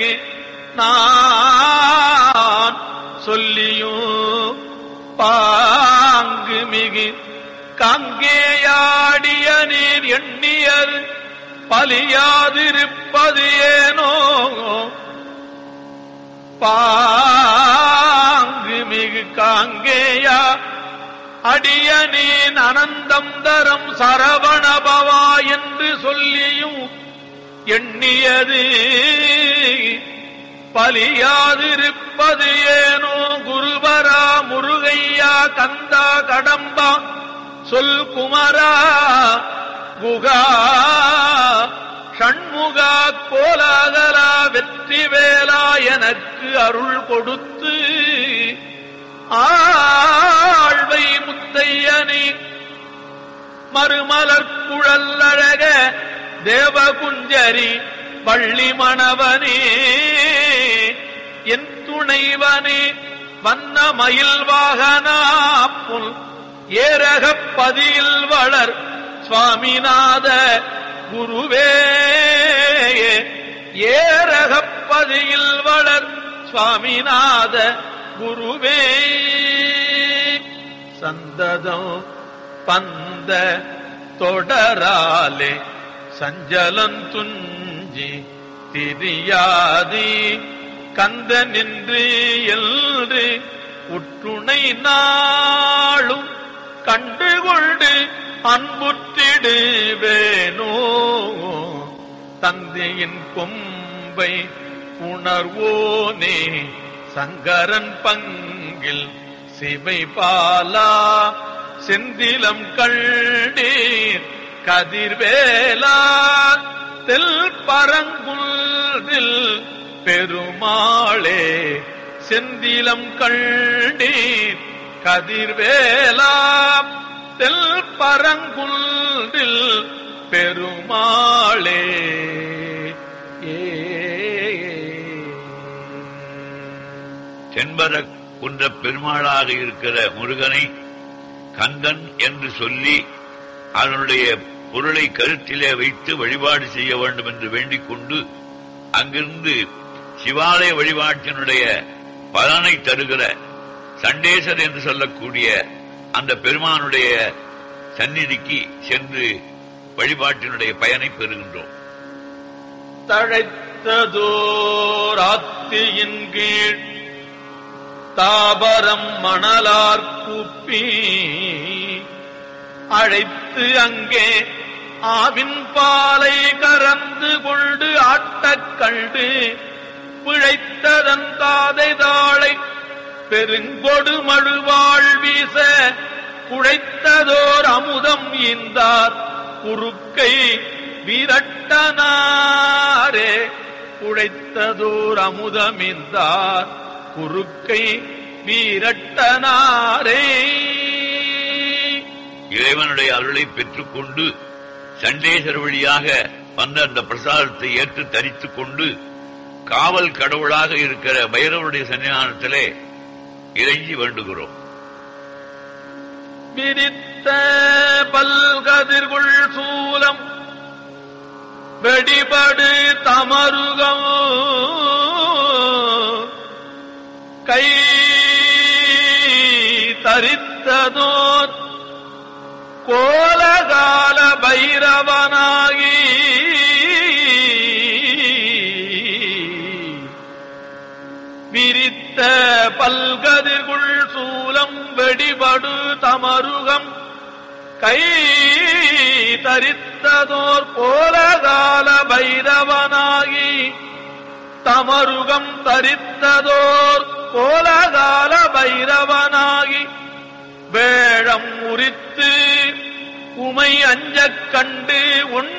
நான் சொல்லியும் பாங்கு மிகு காங்கேயாடிய நீர் எண்ணியர் பலியாதிருப்பது ஏனோ. பாங்கு மிகு காங்கேயா அடியனேன் அனந்தம் தரம் சரவணபவா என்று சொல்லியும் எண்ணியது பலியாதிருப்பது ஏனோ. குருவரா முருகையா கந்தா கடம்பா சொல் குமரா குகா ஷண்முகா கோலாகலா வெற்றி வேலா எனக்கு அருள் கொடுத்து ஆழ்வை முத்தையனே மறுமலர் குழல் அழக தேவகுஞ்சரி பள்ளி மணவனே என் துணைவனே வண்ண மயில் வாகனா புல் ஏரகப்பதியில் வளர் சுவாமிநாத குருவே. ஏரகப்பதியில் வளர் சுவாமிநாத குருவே. சந்ததம் பந்த தொடராலே சஞ்சலம் துஞ்சி திரியாதி கந்த நின்று எல்று உற்றுணை நாளும் கண்டுகொண்டு அன்புற்றிடுவேனோ. தந்தையின் கொம்பை உணர்வோனே சங்கரன் பங்கில் சிவை பாலா செந்திலம் கண்டீர் கதிர்வேலா தெல் பரங்குன்றில் பெருமாளே செந்திலம் கண்டீர் கதிர்வேலா தெல் பரங்குன்றில் பெருமாளே. தென்பர குன்ற பெருமாளாக இருக்கிற முருகனை கந்தன் என்று சொல்லி அதனுடைய பொருளை கருத்திலே வைத்து வழிபாடு செய்ய வேண்டும் என்று வேண்டிக் கொண்டு அங்கிருந்து சிவாலய வழிபாட்டினுடைய பலனை தருகிற சண்டேசர் என்று சொல்லக்கூடிய அந்த பெருமானுடைய சந்நிதிக்கு சென்று வழிபாட்டினுடைய பயனை பெறுகின்றோம். தழைத்ததோர் ஆத்தியின் கீழ் தாபரம் மணலார் கூப்பி அழைத்து அங்கே ஆவின் பாலை கறந்து கொண்டு ஆட்டக் கண்டு பிழைத்ததன் தாதை தாளை பெருங்கொடு மழுவாள் வீச குழைத்ததோர் அமுதம் ஈந்தார் குறுக்கை விரட்டனாரே. குழைத்ததோர் அமுதம் ஈந்தார் குறுக்கை வீரட்டனாரே. இறைவனுடைய அருளை பெற்றுக் கொண்டு சண்டேசர் வழியாக வந்த அந்த பிரசாதத்தை ஏற்று தரித்துக் கொண்டு காவல் கடவுளாக இருக்கிற பைரவருடைய சன்னிதானத்திலே இறைஞ்சி வேண்டுகிறோம். விரித்த பல்கதிர்குள் சூலம் வெடிபடு தமருகம் கை தரித்ததோர் கோலகால பைரவனாகி விரித்த பல்கதிர்குள் சூலம் வெடிபடு தமருகம் கை தரித்ததோர் கோலகால பைரவனாகி தமருகம் தரித்ததோர் கோலகால பைரவனாகி வேழம் உரித்து உமை அஞ்சக் கண்டு உன்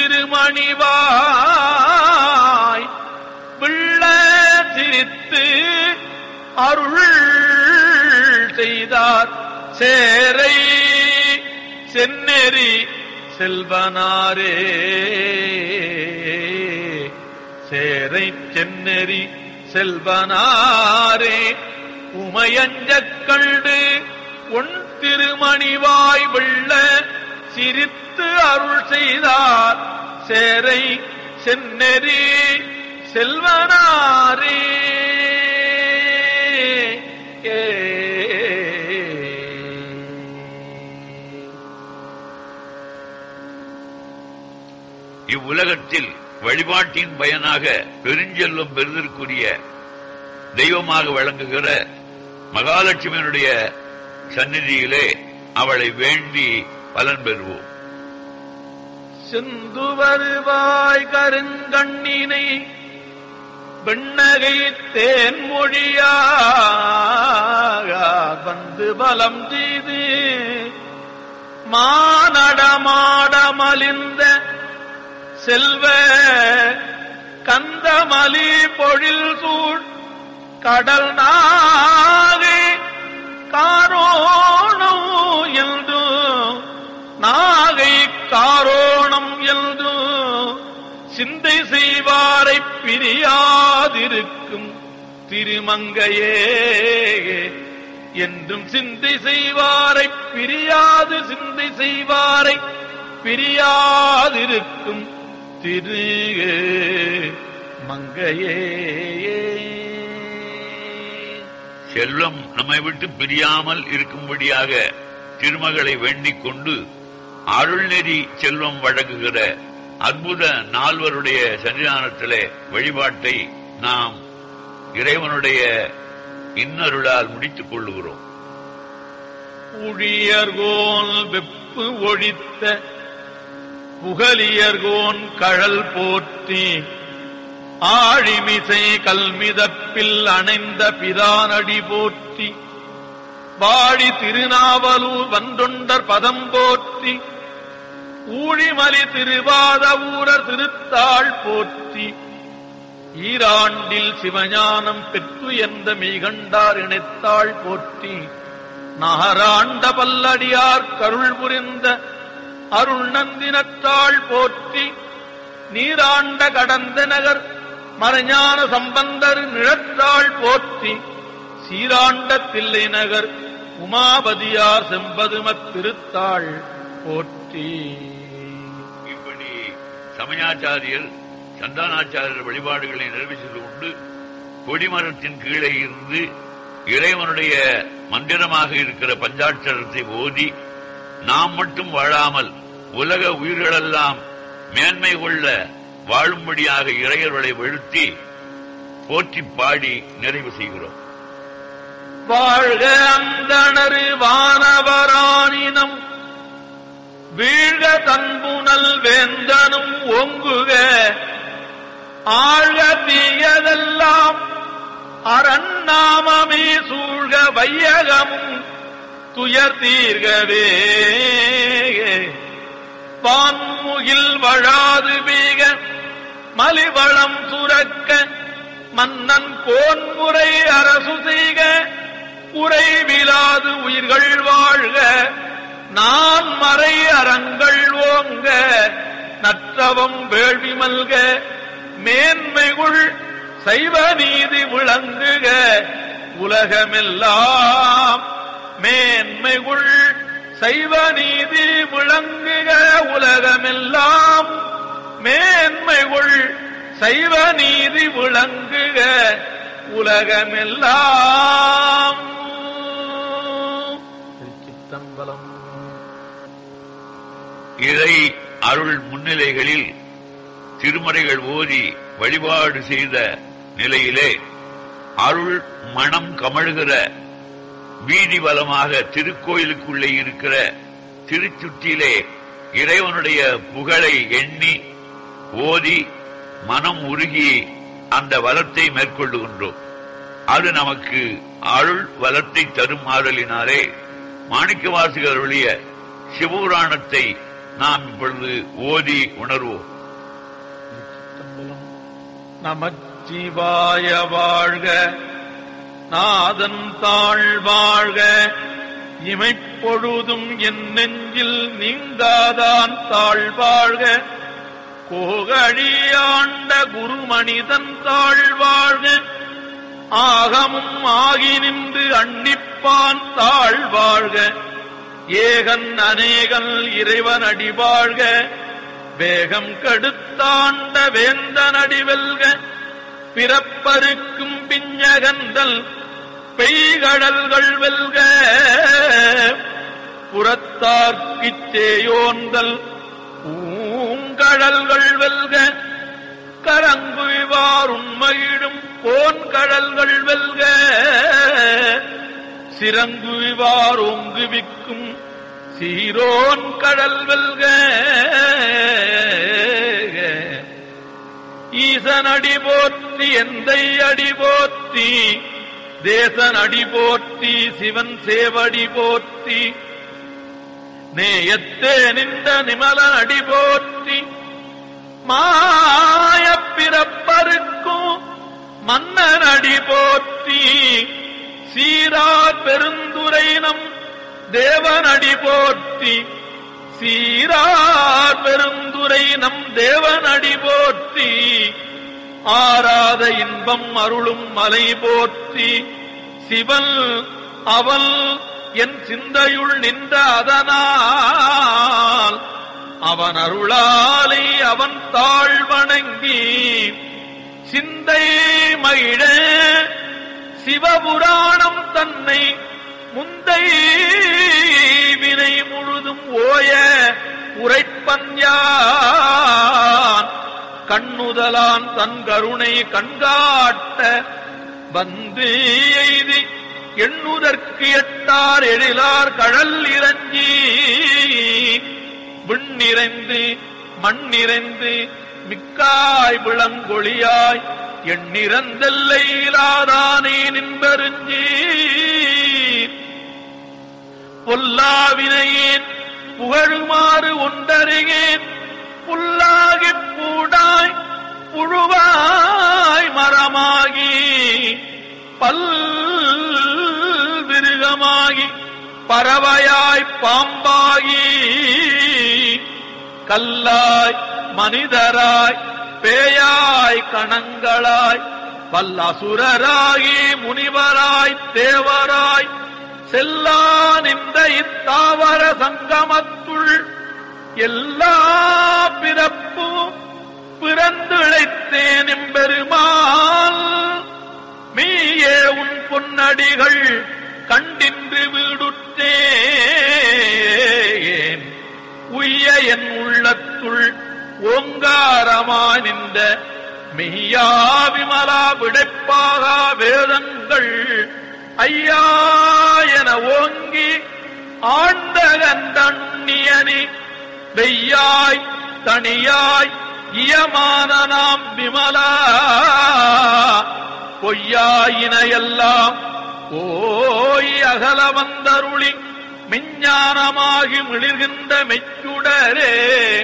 திருமணிவாய் பிள்ள சிரித்து அருள் செய்தார் சேரை செந்நெறி செல்வனாரே. சேரை செந்நெறி செல்வனாரே உமையஞ்சக் கண்டு உன் திருமணிவாய் வெள்ள சிரித்து அருள் செய்தார் சேரை செந்நெறி செல்வனாரே. இவ்வுலகத்தில் வழிபாட்டின் பயனாக பெருஞ்செல்வம் பெறுதற்குரிய தெய்வமாக விளங்குகிற மகாலட்சுமியினுடைய சந்நிதியிலே அவளை வேண்டி பலன் பெறுவோம். சிந்து வருவாய் கருங்கண்ணினை வெண்ணகை தேன்மொழியாக வந்து பலம் செய்து மானடமாடமலிந்த செல்வ கந்தமலி பொழில் சூழ் கடல் நாகை காரோணம் என்று நாகை காரோணம் என்று சிந்தை செய்வாரை பிரியாதிருக்கும் திருமங்கையே என்றும் சிந்தை செய்வாரை பிரியாது சிந்தை செய்வாரை பிரியாதிருக்கும் திரு மங்கையே. செல்வம் நம்மை விட்டு பிரியாமல் இருக்கும்படியாக திருமகளை வேண்டிக் கொண்டு அருள்நெறி செல்வம் வழங்குகிற அற்புத நால்வருடைய சன்னிதானத்திலே வழிபாட்டை நாம் இறைவனுடைய இன்னருளால் முடித்துக் கொள்ளுகிறோம். ஊழியர்கோன் வெப்பு ஒழித்த புகலியர்கோன் கழல் போற்றி ஆழிமிசை கல்மிதப்பில் அணைந்த பிரானடி போற்றி வாழி திருநாவலூர் வந்தொண்டர் பதம் போற்றி ஊழிமலி திருவாத ஊரர் திருத்தாள் போற்றி ஈராண்டில் சிவஞானம் பெற்று எந்த மெய்கண்டார் இணைத்தாள் போற்றி நகராண்ட பல்லடியார் கருள் புரிந்த அருள் நந்தினத்தாள் போற்றி நீராண்ட கடந்த நகர் மறைஞான சம்பந்தர் நிழத்தாள் போற்றி சீராண்ட தில்லை நகர் உமாபதியார் செம்பதுமத் திருத்தாள் போற்றி. இப்படி சமயாச்சாரியர் சந்தானாச்சாரியர் வழிபாடுகளை நிறைவு செய்து கொண்டு கொடிமரத்தின் கீழே இருந்து இறைவனுடைய மந்திரமாக இருக்கிற பஞ்சாட்சரத்தை ஓதி நாம் மட்டும் வாழாமல் உலக உயிர்களெல்லாம் மேன்மை கொள்ள வாழும்படியாக இறையர்களை வெளுத்தி போற்றி பாடி நிறைவு செய்கிறோம். வாழ்க அந்தணரு வானவரானினம் விண்ணல் வேந்தனும் ஓங்குக ஆழ்க தீயதெல்லாம் அரண்நாமமே சூழ்க வையகமும் துயர் தீர்கவே வான்முகில் வழாது வீக மலிவளம் சுரக்க மன்னன் கோன்முறை அரசு செய்க உறைவிலாது உயிர்கள் வாழ்க நான் மறை அறங்கள் ஓங்க நற்றவம் வேள்வி மல்க மேன்மைகுள் சைவ நீதி விளங்குக உலகமெல்லாம் மேன்மைகுள் சைவ நீதி விளங்குக உலகமெல்லாம் மேன்மைகுள் சைவ நீதி விளங்குக உலகமெல்லாம். சித்தம்பலம். இறை அருள் முன்னிலைகளில் திருமறைகள் ஓதி வழிபாடு செய்த நிலையிலே அருள் மனம் கமழுகிற வீதி வலமாக திருக்கோயிலுக்குள்ளே இருக்கிற திருச்சுற்றிலே இறைவனுடைய புகழை எண்ணி ஓதி மனம் உருகி அந்த வலத்தை மேற்கொள்ளுகின்றோம். அது நமக்கு அருள் வலத்தை தரும் ஆறலினாலே மாணிக்கவாசகருடைய சிவபுராணத்தை நாம் இப்பொழுது ஓதி உணர்வோம். நமச்சிவாய வாழ்க நாதன் தாழ் வாழ்க இமைப்பொழுதும் என் நெஞ்சில் நீங்காதான் தாழ் வாழ்க கோகழியாண்ட குருமனிதன் தாழ் வாழ்க ஆகமும் ஆகி நின்று அன்னிப்பான் தாழ் வாழ்க ஏகன் அநேகன் இறைவன் அடி வாழ்க வேகம் கடுத்தாண்ட வேந்தன் அடி வெல்க பிறப்பருக்கும் பிஞ்சகந்தல் பெய்கடல்கள் வெல்க புறத்தார்க்கிச் சேயோந்தல் பூங்கடல்கள் வெல்க கரங்குவிவார் உண்மையிடும் கோன்கடல்கள் வெல்க சிறங்குவிவார் ஓங்குவிக்கும் சீரோன் கடல் வெல்க ஈசன் அடி போற்றி எந்தை அடி போற்றி தேசன் அடி போற்றி சிவன் சேவடி போற்றி நேயத்தே நின்ற நிமலன் அடி போற்றி மாயப் பிறப்பருக்கும் மன்னன் அடி போற்றி சீரார் பெருந்துரை நம் தேவன் அடி போற்றி சீரார் பெருந்துரை நம் தேவன் அடி போற்றி ஆராத இன்பம் அருளும் மலை போற்றி சிவன் அவள் என் சிந்தையுள் நின்ற அதனால் அவன் அருளாலை அவன் தாழ் வணங்கி சிந்தை மகிழ சிவபுராணம் தன்னை முந்தை வினை முழுதும் ஓய உரைப்பன் யான் கண்ணுதலான் தன் கருணை கண்காட்ட வந்து எய்தி எண்ணுதற்கு எட்டார் எழிலார் கழல் இறங்கி விண்ணிறைந்து மண்ணிறைந்து மிக்காய் விளங்கொழியாய் எண்ணிறந்தெல்லை இலாதானே நின்பருஞ்சி பொல்லாவினையேன் புகழுமாறு ஒன்றறியேன் புல்லாகிப் பூடாய் புழுவாய் மரமாகி பல் விருகமாகி பறவையாய் பாம்பாகி கல்லாய் மனிதராய் பேயாய் கணங்களாய் பல்லசுரராகி முனிவராய் தேவராய் செல்லா நின்ற இத்தாவர சங்கமத்துள் எல்லா பிறப்பும் பிறந்திழைத்தேன் எம்பெருமாள் மீயே உன் பொன்னடிகள் கண்டின்று வீடுற்றேன் உய்ய என் உள்ளத்துள் ஓங்காரமாய் நின்ற மெய்யா விமலா விடைப்பாகா வேதங்கள் ஐயா என ஓங்கி ஆண்ட கண்டண்ணியனி வெய்யாய் தனியாய் இயமான நாம் விமலா பொய்யாயினையெல்லாம் போய் அகல வந்தருளி மெஞ்ஞானமாகி மிளிர்கின்ற மெச்சுடரே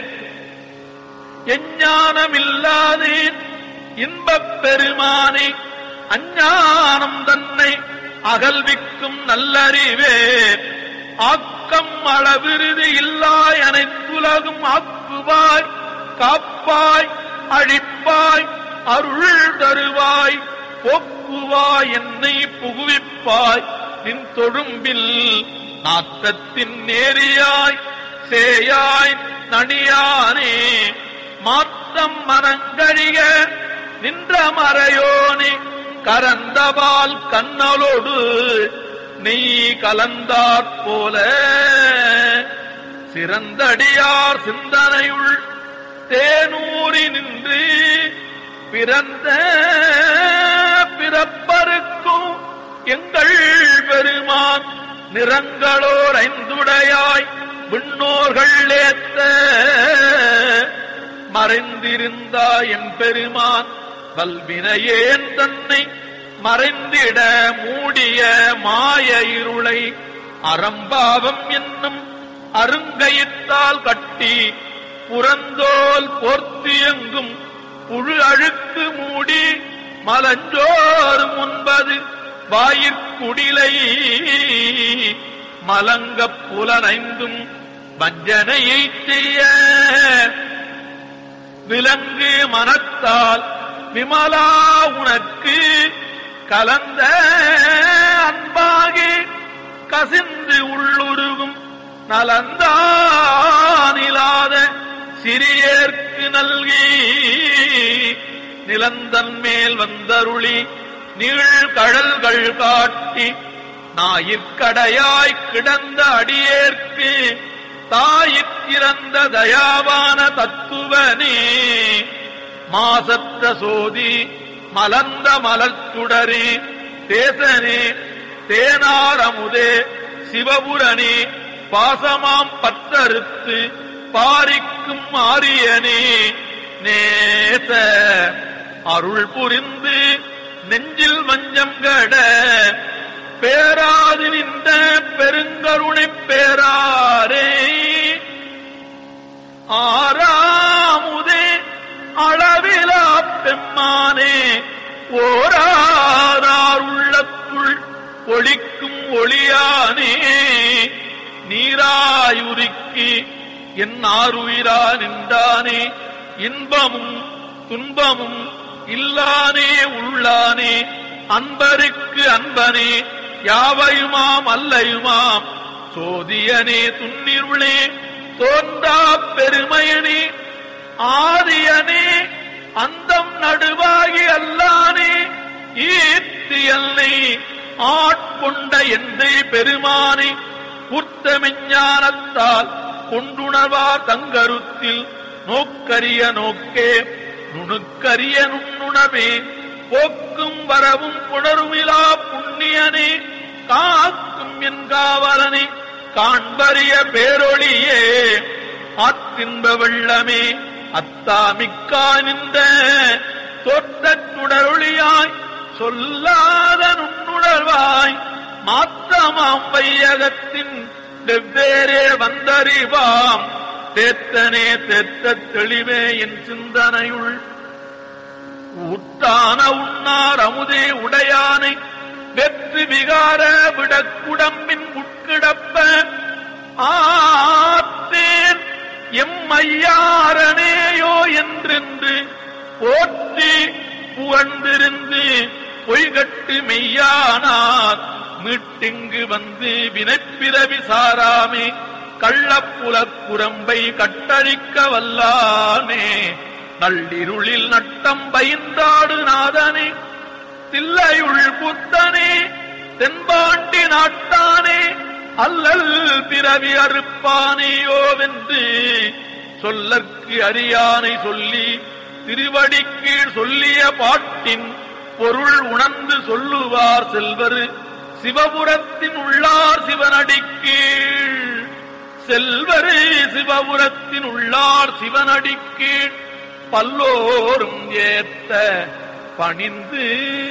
எஞ்ஞானமில்லாதேன் இன்பப் பெருமானே அஞ்ஞானம் தன்னை அகல்விக்கும் நல்லறிவே ஆக்கம் அளவிருது இல்லாய் அனைத்துலகும் ஆக்குவாய் காப்பாய் அழிப்பாய் அருள் தருவாய் போக்குவாய் என்னை புகுவிப்பாய் நின் தொழும்பில் நாற்றத்தின் நேரியாய் சேயாய் நடியானே மாற்றம் மனங்கழிக நின்ற மறையோனே கரந்தபால் கண்ணலோடு நெய் கலந்தாற் போல சிறந்தடியார் சிந்தனையுள் தேனூறி நின்று பிறந்த பிறப்பருக்கும் எங்கள் பெருமான் நிறங்களோர் ஐந்துடையாய் விண்ணோர்கள் ஏத்த மறைந்திருந்தாய் என் பெருமான் வல்வினையேன் தன்னை மறைந்திட மூடிய மாய இருளை அறம்பாவம் என்னும் அருங்கயித்தால் கட்டி புறந்தோல் போர்த்தியெங்கும் புழு அழுக்கு மூடி மலஞ்சோறு முன்பது வாயிற்குடிலை மலங்கப் புலனைந்தும் வஞ்சனையை செய்ய விலங்கு மனத்தால் விமலா உனக்கு கலந்த அன்பாகி கசிந்து உள்ளுருகும் நலந்தானிலாத சிறியேற்கு நல்கி நிலந்தன் மேல் வந்தருளி நீழ்கழல்கள் காட்டி ஞாயிற்கடையாய் கிடந்த அடியேற்கு தாயிற்கிறந்த தயாவான தத்துவனே மாசற்ற சோதி மலர்ந்த மலர்ச்சுடரே தேசனே தேனாரமுதே சிவபுரனே பாசமாம் பற்றறுத்து பாரிக்கும் ஆரியனே நேச அருள் புரிந்து நெஞ்சில் வஞ்சம் கட பேராது நின்ற பெருங்கருணை பேராரே ஆறாமுதே அளவிலா பெம்மானே ஓரார் உள்ளத்துள் ஒளிக்கும் ஒளியானே நீராயுருக்கி என் ஆறுயிரா நின்றானே இன்பமும் துன்பமும் இல்லானே உள்ளானே அன்பருக்கு அன்பனே யாவையுமாம் அல்லையுமாம் சோதியனே துன்னிருளே தோன்றா பெருமையனே ஆதியனே அந்தம் நடுவாகி அல்லானே ஈர்த்தியல்லை ஆட்கொண்ட என்னை பெருமானே புர்த்தமெஞ்ஞானத்தால் கொண்டுணர்வார் தங்கருத்தில் நோக்கரிய நோக்கே நுணுக்கரிய நுண்ணுணவே போக்கும் வரவும் புணருமிலா புண்ணியனே காக்கும் என் காவலனே காண்பரிய பேரொளியே ஆத்தின்ப வெள்ளமே அத்தாமிக்கா நின்ற தோற்றச் சுடரொளியாய் சொல்லாத நுண்ணுணர்வாய் மாற்றமாம் வையகத்தின் வெவ்வேறே வந்தறிவாம் தேத்தனே தேத்தத் தெளிவே என் சிந்தனையுள் ஊட்டான உண்ணார் அமுதே உடையானை வெற்று விகார விடக்குடம்பின் உட்கிடப்ப ஆத்தேன் எம்மையாரனேயோ என்றென்று போற்றி புகழ்ந்திருந்து பொய்கட்டு மெய்யானார் மீட்டிங்கு வந்து வினைப்பிறவி சாராமே கள்ளப்புலக் குரம்பை கட்டழிக்க வல்லானே நள்ளிருளில் நட்டம் பயின்றாடு நாதனே தில்லையுள் புத்தனே தென்பாண்டி நாட்டானே அல்லல் பிறவி அறுப்பானேயோவென்று சொல்லற்கு அறியானை சொல்லி திருவடிக்கீழ் சொல்லிய பாட்டின் பொருள் உணர்ந்து சொல்லுவார் செல்வர் சிவபுரத்தின் உள்ளார் சிவனடிக்கீழ் செல்வரே சிவபுரத்தின் உள்ளார் சிவனடிக்கு பல்லோரும் ஏத்த பணிந்து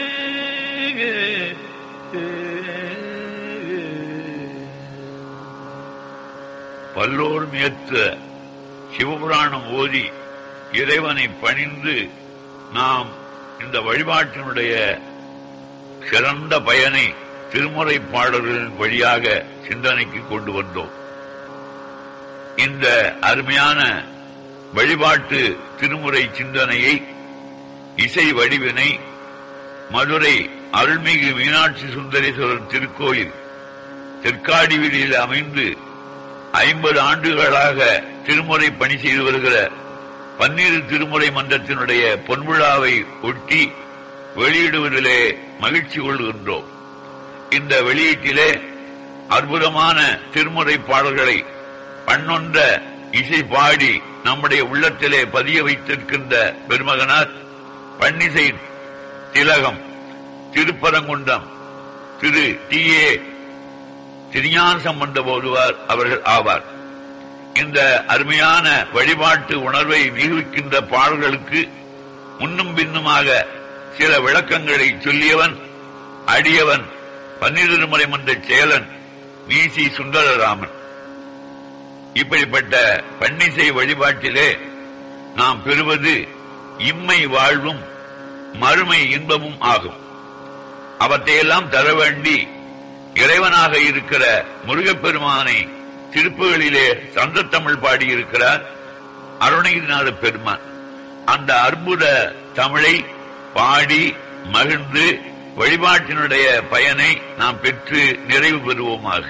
பல்லோரும் ஏத்த சிவபுராணம் ஓதி இறைவனை பணிந்து நாம் இந்த வழிபாட்டினுடைய சிறந்த பயனை திருமுறை பாடல்களின் வழியாக சிந்தனைக்கு கொண்டு வந்தோம். இந்த அருமையான வழிபாட்டு திருமுறை சிந்தனையை இசை வடிவினை மதுரை அருள்மிகு மீனாட்சி சுந்தரேஸ்வரர் திருக்கோயில் தெற்காடிவீதியில் அமைந்து 50 ஆண்டுகளாக திருமுறை பணி செய்து வருகிற பன்னிரு திருமுறை மன்றத்தினுடைய பொன்விழாவை ஒட்டி வெளியிடுவதிலே மகிழ்ச்சி கொள்கின்றோம். இந்த வெளியீட்டிலே அற்புதமான திருமுறை பாடல்களை பண்ணொன்ற இசை பாடி நம்முடைய உள்ளத்திலே பதிய வைத்திருக்கின்ற பெருமகனார் பன்னிசை திலகம் திருப்பரங்குன்றம் திரு டி.ஏ. திருஞான சம்பந்த போதுவார் அவர்கள் ஆவார். இந்த அருமையான வழிபாட்டு உணர்வை மிகுவிக்கின்ற பாடல்களுக்கு முன்னும் பின்னுமாக சில விளக்கங்களை சொல்லியவன் அடியவன் பன்னிருமுறை மன்ற செயலன் மீசி சுந்தரராமன். இப்படிப்பட்ட பன்னிசை வழிபாட்டிலே நாம் பெறுவது இம்மை வாழ்வும் மறுமை இன்பமும் ஆகும். அவற்றையெல்லாம் தர வேண்டி இறைவனாக இருக்கிற முருகப்பெருமானை திருப்புகளிலே சந்தத்தமிழ் பாடியிருக்கிறார் அருணகிரிநாத பெருமான். அந்த அற்புத தமிழை பாடி மகிழ்ந்து வழிபாட்டினுடைய பயனை நாம் பெற்று நிறைவு பெறுவோமாக.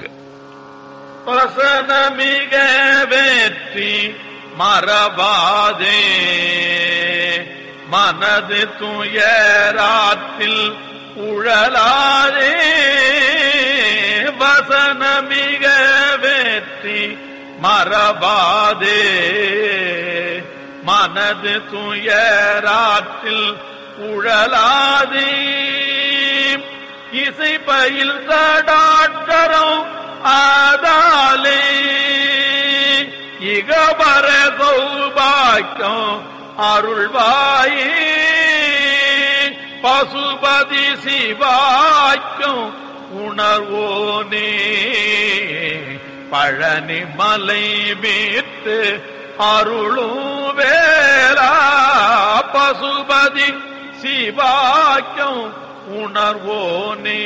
வசனமிக வேற்றி மறவாதே மனது துயராத்தில் உழலாதே வசனமிக வேற்றி மறவாதே மனது துயராத்தில் உழலாதே இசை பயில் தடாட்கரம் ஆதாலே இகபர சௌபாக்கியம் அருள்வாயே பசுபதி சிவாக்கியம் உணர்வோனே பழனி மலை மீட்டு அருளும் வேலா பசுபதி சிவாக்கியம் உணர்வோனே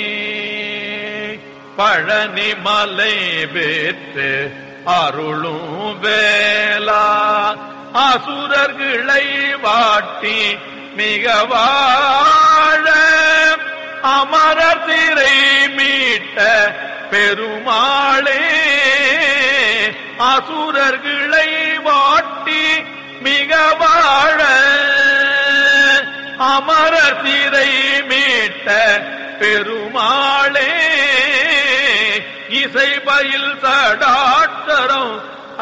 பழனி மலை மீட்டு அருளும் வேலா அசுரர்களை வாட்டி மிக வாழ அமரர் திரை மீட்ட பெருமாளே அசுரர்களை வாட்டி மிக வாழ அமரர் திரை மீட்ட பெருமாளே இசை பயில் சடாட்சரம்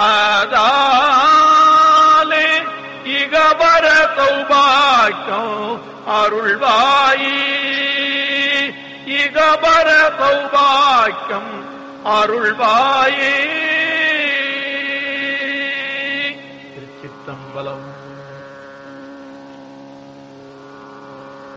ஆதாலே இகபர சௌபாக்கியம் அருள்வாயே இகபர சௌபாக்கியம் அருள்வாயே.